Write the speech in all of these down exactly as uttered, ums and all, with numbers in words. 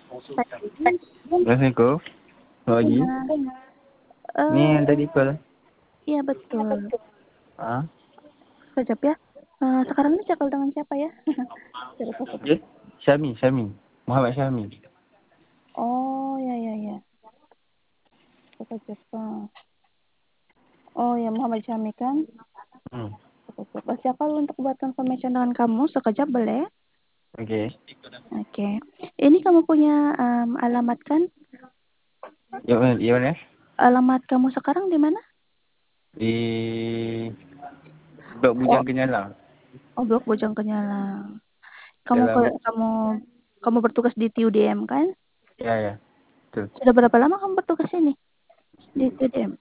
Pagi. Assalamualaikum. Selamat pagi. Iya. Ni Eee, yang tadi call. iya betul. Ah, Sekejap ya. Eee, sekarang ini call dengan siapa ya? Saya lupa sebut. okey. Syami, Syami. Muhammad Syami. Oh, ya ya ya. Sekejap, Pak. Oh ya, Muhammad Syami kan? Hmm. Sekejap. Oh, saya call untuk buat confirmation dengan kamu. Sekejap boleh? Okey. Oke. Ini kamu punya um, alamat kan? Yang mana? Yang mana? Alamat kamu sekarang di mana? Di Blok Oh, Bujang Kenyalang. oh Blok Bojong Kenyalang. Kamu ke, Dalam, kamu kamu bertugas di T U D M kan? ya ya. Betul. Sudah berapa lama kamu bertugas sini di T U D M?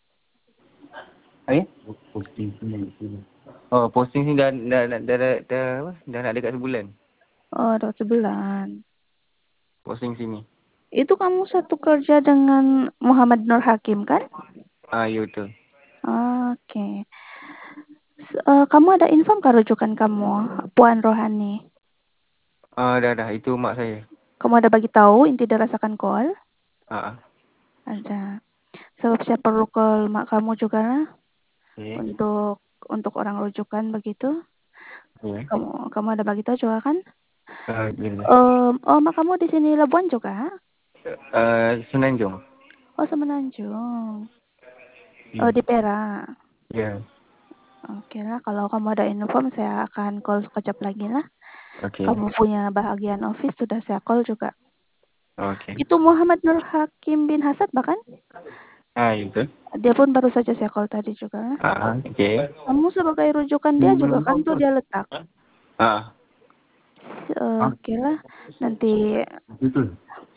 Eh? Posting sini di sini. Oh, posting sini dah dah dah dah, dah, dah apa? Dah nak dekat sebulan. Oh, udah sebulan. Posting sini. Itu kamu satu kerja dengan Muhammad Nur Hakim kan? Ah, ya betul. Oke. S- eh, kamu ada info nggak rujukan kamu, Puan Rohani? Ah, dah dah. Itu mak saya. Kamu ada bagi tahu inti dirasakan call? Ah, ah. Ada. Sebab saya perlu call mak kamu juga lah, Okey. untuk untuk orang rujukan begitu. Okey. Kamu kamu ada bagi tahu juga kan? Ah, ya. Um, oh, mak kamu di sini Labuan juga? Ah, Semenanjung. Oh, Semenanjung. Oh, Ya. di Perak. Ya. Oke lah, kalau kamu ada info saya akan call sekejap lagi lah. Okey. Kamu punya bahagian office sudah saya call juga. Okey. Itu Muhammad Nur Hakim bin Hasad bahkan? Ah, ya betul. Dia pun baru saja saya call tadi juga. Ah, ah, okey. Kamu sebagai rujukan dia juga kan tuh dia letak. Ah, S- eh, Oke lah, nanti betul.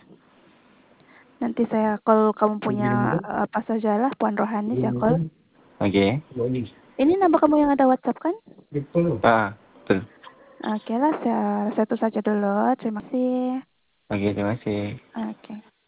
nanti saya call kamu punya eh, apa saja lah Puan Rohani saya call. Okey. Ini nama kamu yang ada WhatsApp kan? Ah, betul. Oke lah, saya satu saja dulu. Terima kasih. Okey, terima kasih. Oke.